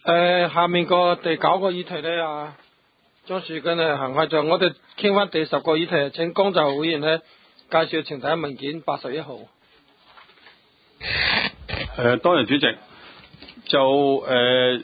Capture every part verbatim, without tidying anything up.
誒，下面個第九個議題咧啊，張樹根咧行快咗，我哋傾翻第十個議題，請江澤會員咧介紹呈遞文件八十一號。 誒，多謝主席。就誒、呃、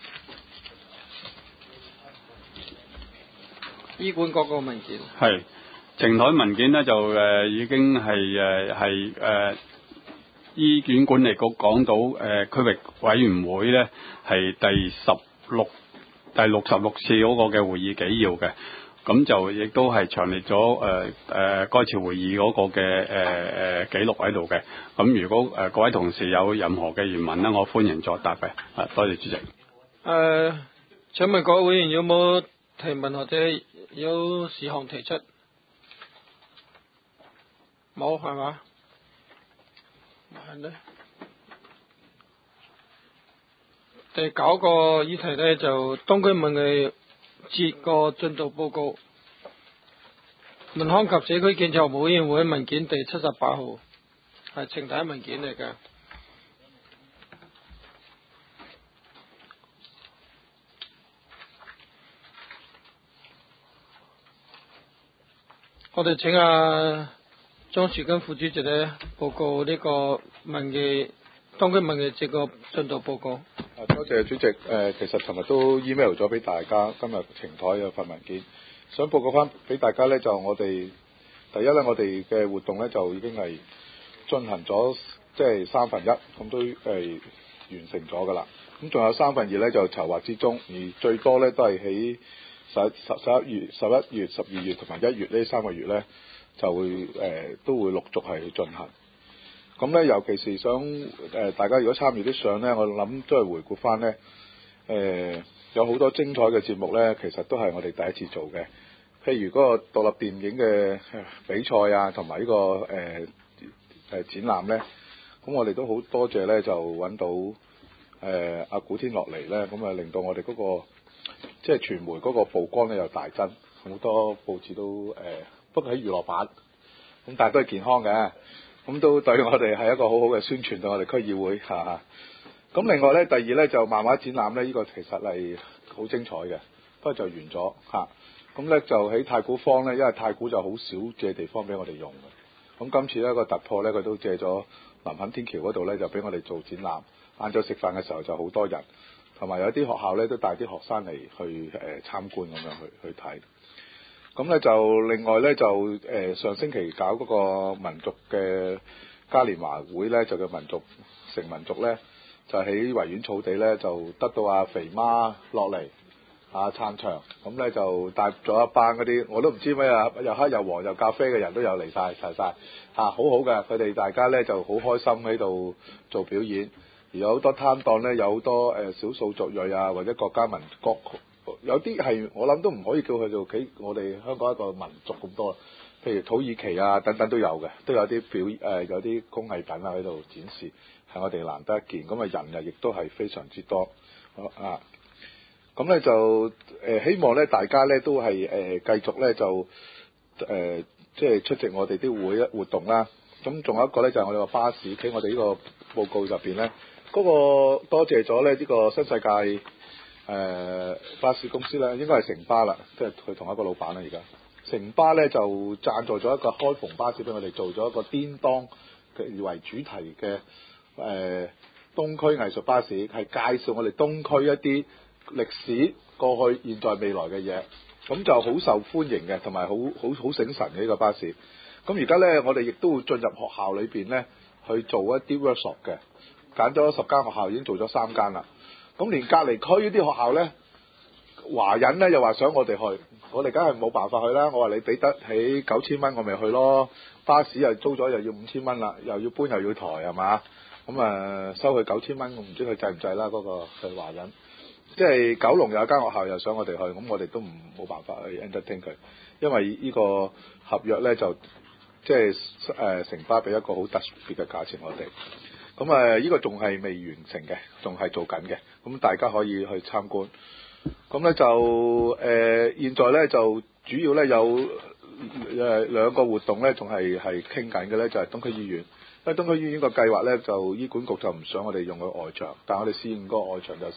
醫管局個文件係呈台文件咧，就誒、呃、已經係誒係誒醫院管理局講到誒、呃、區域委員會咧係第十六第六十六次嗰個嘅會議紀要嘅。咁就亦都係詳列咗誒誒該次會議嗰個嘅誒誒記錄喺度嘅。咁如果誒、呃、各位同事有任何嘅疑問咧，我歡迎作答嘅。啊，多謝主席。誒、 呃，請問各位會員有冇提問或者有事項提出？冇係嘛？係咧。第九個議題咧就東區文藝節個進度報告，民康及社區建設會員會文件第七十八號係呈遞文件嚟嘅。我哋請阿張樹根副主席咧報告呢個文藝東區文藝節個進度報告。 多謝主席。誒、呃，其實尋日都 email 咗俾大家，今日呈台有份文件，想報告翻俾大家咧，就我哋第一咧，我哋嘅活動咧就已經係進行咗，即係三分一，咁都誒、呃、完成咗噶啦。咁仲有三分二咧就籌劃之中，而最多咧都係喺十十十一月、十一月、十二月同埋一月呢三個月咧就會誒、呃、都會陸續係進行。咁咧，尤其是想誒、呃、大家如果參與啲相咧，我諗都係回顧翻咧，誒、呃、有好多精彩嘅節目咧，其實都係我哋第一次做嘅。譬如嗰個獨立電影嘅比賽啊，同埋呢個誒誒、呃、展覽咧，咁我哋都好多謝咧，就揾到誒阿、呃、古天樂嚟咧，咁啊令到我哋嗰、那個即係傳媒嗰個曝光咧又大增，好多報紙都誒、呃，不過喺娛樂版，咁但係都係健康嘅。咁都對我哋係一個好好嘅宣傳，對我哋區議會嚇。咁、啊、另外咧，第二咧就漫畫展覽咧，呢、這個其實係好精彩嘅，不過就完咗嚇。咁、啊、咧就喺太古坊咧，因為太古就好少借地方俾我哋用嘅。咁今次呢個突破咧，佢都借咗林肯天橋嗰度咧，就俾我哋做展覽。晏晝食飯嘅時候就好多人，同埋有啲學校咧都帶啲學生嚟去誒、呃、參觀咁樣去去睇。咁咧就另外咧就誒、呃、上星期搞嗰個民族嘅嘉年華會咧，就叫民族成民族咧，就喺維園草地咧就得到阿肥媽落嚟啊撐場，咁咧就帶咗一班嗰啲我都唔知咩啊，又黑又黃又咖啡嘅人都有嚟晒齊晒嚇，好好嘅，佢哋大家咧就好開心喺度做表演，而有好多攤檔咧，有好多誒、呃、少數族裔啊或者國家民國。有啲係我諗都唔可以叫佢做企我哋香港一個民族咁多，譬如土耳其啊等等都有嘅，都有啲表誒、呃、有啲工藝品啊喺度展示，係我哋難得一見。咁啊人啊亦都係非常之多啊。咁咧就誒、呃、希望咧大家咧都係誒、呃、繼續咧就誒即係出席我哋啲會活動啦。咁仲有一個咧就係、是、我哋個巴士喺我哋呢個報告入邊咧，嗰、那個多謝咗咧呢個新世界。誒、呃、巴士公司咧應該係城巴啦，即係佢同一個老闆啦。而家城巴咧就贊助咗一個開篷巴士俾我哋，做咗一個顛當嘅為主題嘅誒、呃、東區藝術巴士，係介紹我哋東區一啲歷史過去、現在、未來嘅嘢，咁就好受歡迎嘅，同埋好好好醒神嘅呢個巴士。咁而家咧，我哋亦都會進入學校裏邊咧去做一啲 workshop 嘅，揀咗十間學校，已經做咗三間啦。咁連隔離區呢啲學校咧，華人咧又話想我哋去，我哋梗係冇辦法去啦。我話你俾得起九千蚊，我咪去咯。巴士又租咗又要五千蚊啦，又要搬又要抬係嘛？咁啊、呃、收佢九千蚊，我唔知佢制唔制啦。嗰、那個係華人，即係九龍有一間學校又想我哋去，咁我哋都唔冇辦法去 entertain 佢，因為呢個合約咧就即係誒城巴俾一個好特別嘅價錢我哋。咁誒，呢個仲係未完成嘅，仲係做緊嘅。咁大家可以去參觀。咁咧就誒、呃，現在咧就主要咧有誒、呃、兩個活動咧，仲係係傾緊嘅咧，就係、是、東區醫院。因為東區醫院個計劃咧，就醫管局就唔想我哋用個外牆，但係我哋試驗個外牆就成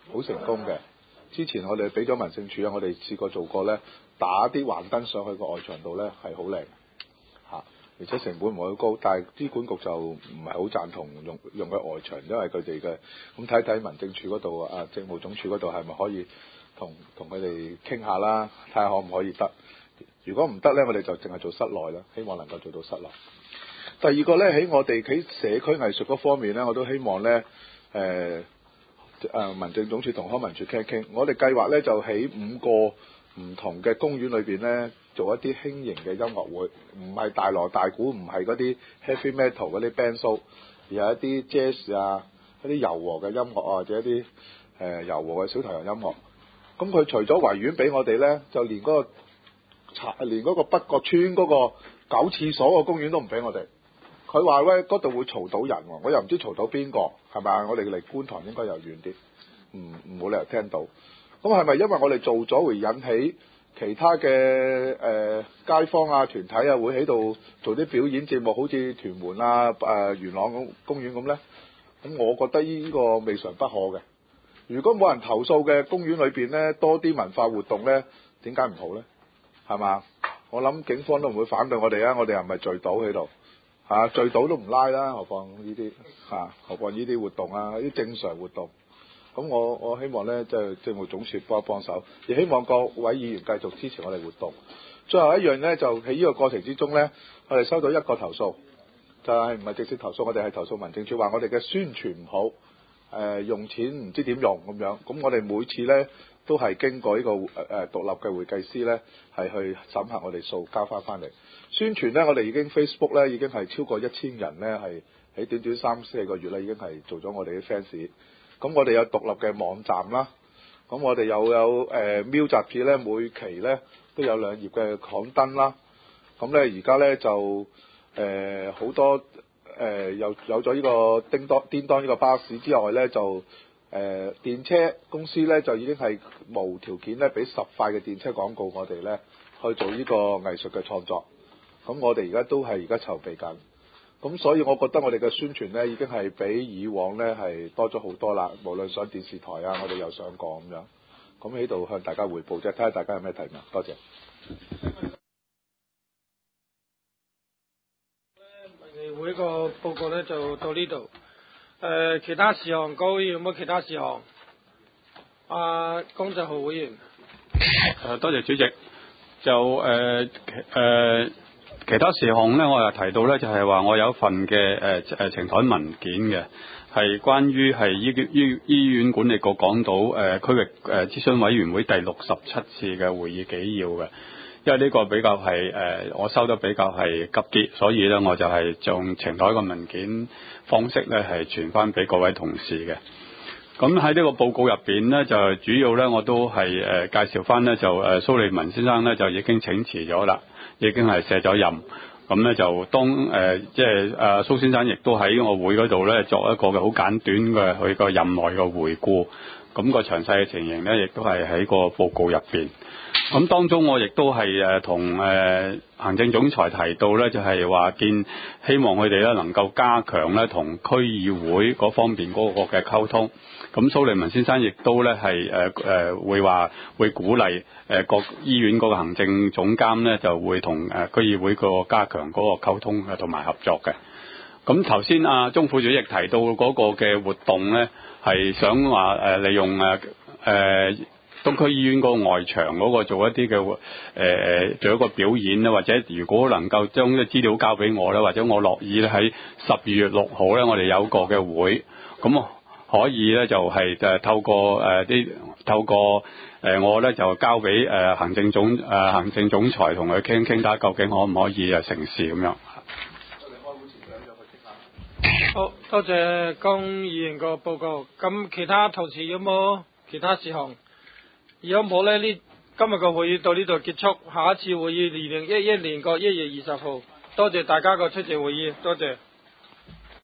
好成功嘅。之前我哋俾咗民政處啊，我哋試過做過咧，打啲橫燈上去個外牆度咧係好靚嚇，而且成本唔會好高，但係醫管局就唔係好贊同用用佢外牆，因為佢哋嘅咁睇睇民政處嗰度啊，政務總署嗰度係咪可以同同佢哋傾下啦，睇下可唔可以得？如果唔得咧，我哋就淨係做室內啦，希望能夠做到室內。第二個咧，喺我哋喺社區藝術嗰方面咧，我都希望咧，誒、呃。誒民政總署同康文署傾一傾，我哋計劃咧就喺五個唔同嘅公園裏邊咧做一啲輕型嘅音樂會，唔係大鑼大鼓，唔係嗰啲 heavy metal 嗰啲 band show，而係一啲 jazz 啊，一啲柔和嘅音樂啊，或者一啲誒、呃、柔和嘅小提琴音樂。咁佢除咗維園俾我哋咧，就連嗰、嗰個茶，連嗰個北角村嗰個狗廁所個公園都唔俾我哋。佢話咧嗰度會嘈到人喎，我又唔知嘈到邊個，係咪？我哋離觀塘應該又遠啲，唔冇理由聽到。咁係咪因為我哋做咗會引起其他嘅誒、呃、街坊啊團體啊會喺度做啲表演節目，好似屯門啊誒、呃、元朗公園咁呢？咁我覺得呢個未嘗不可嘅。如果冇人投訴嘅公園裏邊呢，多啲文化活動呢，點解唔好呢？係嘛？我諗警方都唔會反對我哋啊！我哋又唔係聚賭喺度。啊，聚賭都唔拉啦，何況呢啲嚇，何況呢啲活動啊，呢啲正常活動。咁我我希望呢，即係政務總署幫一幫手，亦希望各位議員繼續支持我哋活動。最後一樣呢，就喺呢個過程之中呢，我哋收到一個投訴，就係唔係直接投訴，我哋係投訴民政處話我哋嘅宣傳唔好，誒、呃、用錢唔知點用咁樣。咁我哋每次呢，都係經過呢、這個誒誒、呃、獨立嘅會計師呢，係去審核我哋數交翻翻嚟。宣傳呢，我哋已經 Facebook 呢已經係超過一千人呢，係喺短短三四個月呢已經係做咗我哋啲 fans。咁我哋有獨立嘅網站啦，咁我哋又有誒、呃、Mail 雜誌呢，每期呢都有兩頁嘅刊登啦。咁呢而家呢，就誒好、呃、多誒、呃、有有咗呢個叮當叮當呢個巴士之外呢，就誒、呃、電車公司呢，就已經係無條件呢俾十塊嘅電車廣告我哋呢去做呢個藝術嘅創作。咁我哋而家都係而家籌備緊，咁所以我覺得我哋嘅宣傳呢已經係比以往呢係多咗好多啦。無論上電視台啊，我哋又上過咁樣，咁喺度向大家匯報啫，睇下大家有咩提問。多謝。 民議會個報告呢就到呢度。誒、呃，其他事項，各位有冇其他事項？啊，龔俊豪會員。 誒，多謝主席。就誒誒。呃呃其他事項咧，我又提到咧，就係話我有一份嘅誒誒呈台文件嘅，係關於係醫醫醫院管理局港島誒區域誒諮詢委員會第六十七次嘅會議紀要嘅。因為呢個比較係誒、呃、我收得比較係急啲，所以咧我就係用呈台嘅文件方式咧係傳翻俾各位同事嘅。咁喺呢個報告入邊呢，就主要咧我都係誒、呃、介紹翻呢，就誒、呃、蘇利文先生呢，就已經請辭咗啦。已經係卸咗任，咁咧就當誒即係誒蘇先生亦都喺我會嗰度咧作一個嘅好簡短嘅佢個任內嘅回顧，咁個詳細嘅情形咧亦都係喺個報告入邊。咁當中我亦都係誒同誒行政總裁提到咧，就係話見希望佢哋咧能夠加強咧同區議會嗰方面嗰個嘅溝通。咁蘇利文先生亦都咧係誒誒會話會鼓勵誒各醫院嗰個行政總監咧就會同誒區議會個加強嗰個溝通同埋合作嘅。咁頭先阿鍾副主席提到嗰個嘅活動咧，係想話誒利用誒誒、呃、東區醫院嗰個外牆嗰個做一啲嘅誒誒做一個表演咧，或者如果能夠將啲資料交俾我咧，或者我樂意咧喺十二月六號咧，我哋有個嘅會咁。可以咧就係誒透過誒啲、呃、透過誒、呃、我咧就交俾誒、呃、行政總誒、呃、行政總裁同佢傾傾，睇下究竟可唔可以誒成事咁樣。 好多謝江議員個報告。咁其他同事有冇其他事項？如果冇咧，呢今日個會議到呢度結束。下一次會議二零一一年個一月二十號。多謝大家個出席會議，多謝。